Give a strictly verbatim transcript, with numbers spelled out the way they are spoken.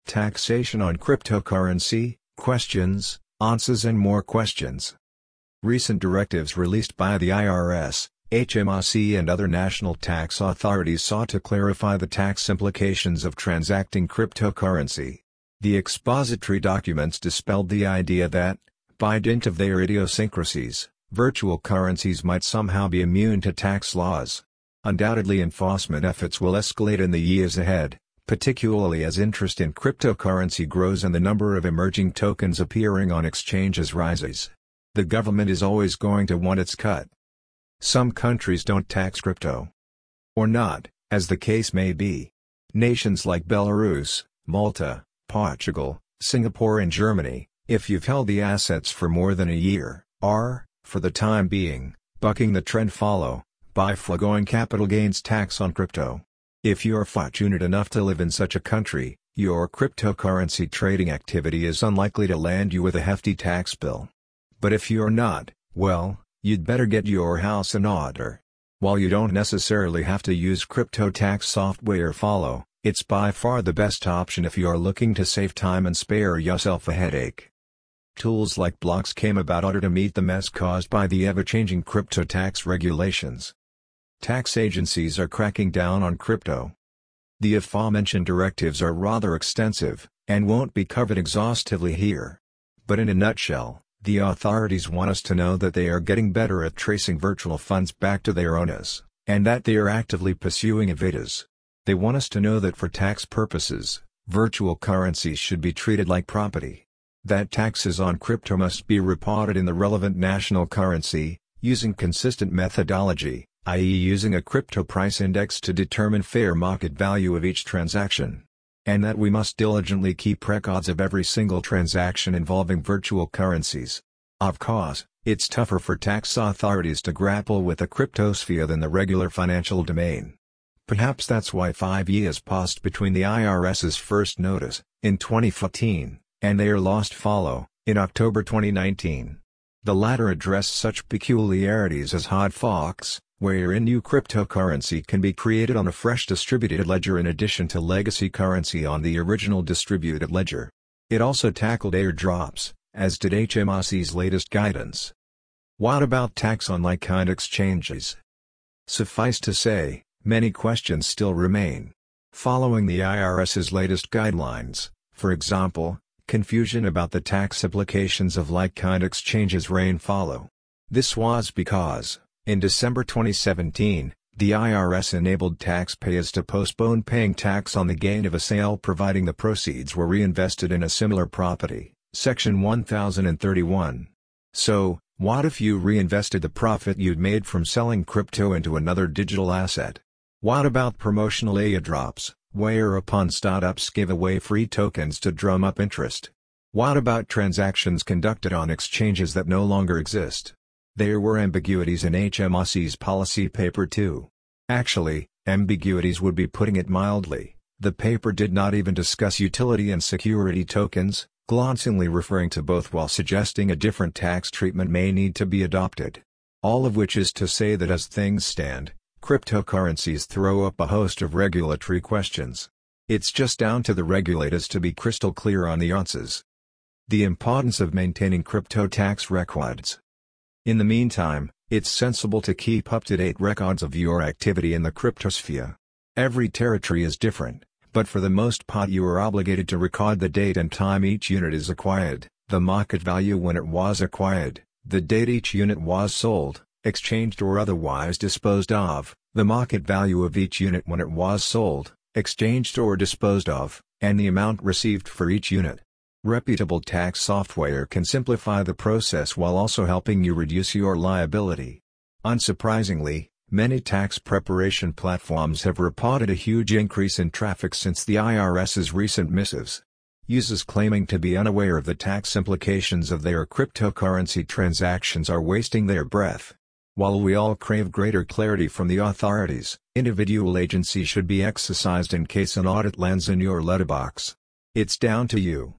Taxation on cryptocurrency, questions, answers and more questions. Recent directives released by the I R S, H M R C and other national tax authorities sought to clarify the tax implications of transacting cryptocurrency. The expository documents dispelled the idea that, by dint of their idiosyncrasies, virtual currencies might somehow be immune to tax laws. Undoubtedly, enforcement efforts will escalate in the years ahead, particularly as interest in cryptocurrency grows and the number of emerging tokens appearing on exchanges rises. The government is always going to want its cut. Some countries don't tax crypto. Or not, as the case may be. Nations like Belarus, Malta, Portugal, Singapore and Germany, if you've held the assets for more than a year, are, for the time being, bucking the trend follow, by foregoing capital gains tax on crypto. If you're fortunate enough to live in such a country, your cryptocurrency trading activity is unlikely to land you with a hefty tax bill. But if you're not, well, you'd better get your house in order. While you don't necessarily have to use crypto tax software follow, it's by far the best option if you're looking to save time and spare yourself a headache. Tools like Blocks came about in order to meet the mess caused by the ever-changing crypto tax regulations. Tax agencies are cracking down on crypto. The aforementioned directives are rather extensive, and won't be covered exhaustively here. But in a nutshell, the authorities want us to know that they are getting better at tracing virtual funds back to their owners, and that they are actively pursuing evaders. They want us to know that for tax purposes, virtual currencies should be treated like property. That taxes on crypto must be reported in the relevant national currency, using consistent methodology, that is using a crypto price index to determine fair market value of each transaction. And that we must diligently keep records of every single transaction involving virtual currencies. Of course, it's tougher for tax authorities to grapple with the cryptosphere than the regular financial domain. Perhaps that's why five years passed between the IRS's first notice, in twenty fourteen, and their last follow, in October twenty nineteen. The latter addressed such peculiarities as hard forks, wherein new cryptocurrency can be created on a fresh distributed ledger in addition to legacy currency on the original distributed ledger. It also tackled airdrops, as did H M R C's latest guidance. What about tax on like-kind exchanges? Suffice to say, many questions still remain. Following the IRS's latest guidelines, for example, confusion about the tax implications of like-kind exchanges reign follow. This was because, in December twenty seventeen, the I R S enabled taxpayers to postpone paying tax on the gain of a sale providing the proceeds were reinvested in a similar property, Section one thousand thirty-one. So, what if you reinvested the profit you'd made from selling crypto into another digital asset? What about promotional airdrops, whereupon startups give away free tokens to drum up interest? What about transactions conducted on exchanges that no longer exist? There were ambiguities in H M R C's policy paper too. Actually, ambiguities would be putting it mildly. The paper did not even discuss utility and security tokens, glancingly referring to both while suggesting a different tax treatment may need to be adopted. All of which is to say that as things stand, cryptocurrencies throw up a host of regulatory questions. It's just down to the regulators to be crystal clear on the answers. The importance of maintaining crypto tax records. In the meantime, it's sensible to keep up-to-date records of your activity in the cryptosphere. Every territory is different, but for the most part you are obligated to record the date and time each unit is acquired, the market value when it was acquired, the date each unit was sold, exchanged or otherwise disposed of, the market value of each unit when it was sold, exchanged or disposed of, and the amount received for each unit. Reputable tax software can simplify the process while also helping you reduce your liability. Unsurprisingly, many tax preparation platforms have reported a huge increase in traffic since the IRS's recent missives. Users claiming to be unaware of the tax implications of their cryptocurrency transactions are wasting their breath. While we all crave greater clarity from the authorities, individual agency should be exercised in case an audit lands in your letterbox. It's down to you.